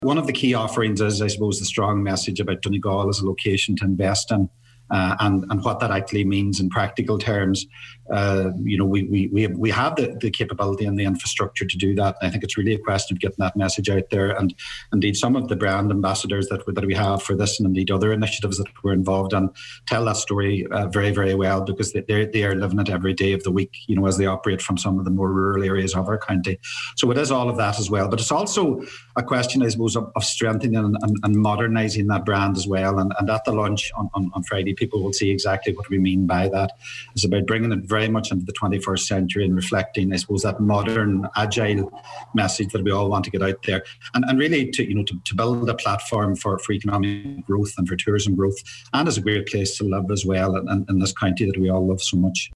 One of the key offerings is, I suppose, the strong message about Donegal as a location to invest in. And what that actually means in practical terms. We have the capability and the infrastructure to do that. And I think it's really a question of getting that message out there. And indeed, some of the brand ambassadors that we have for this, and indeed other initiatives that we're involved in, tell that story very, very well, because they are living it every day of the week, as they operate from some of the more rural areas of our county. So it is all of that as well. But it's also a question, I suppose, of strengthening and modernising that brand as well. And at the launch on Friday, people will see exactly what we mean by that. It's about bringing it very much into the 21st century and reflecting, I suppose, that modern, agile message that we all want to get out there, and really to build a platform for economic growth and for tourism growth, and as a great place to live as well in this county that we all love so much.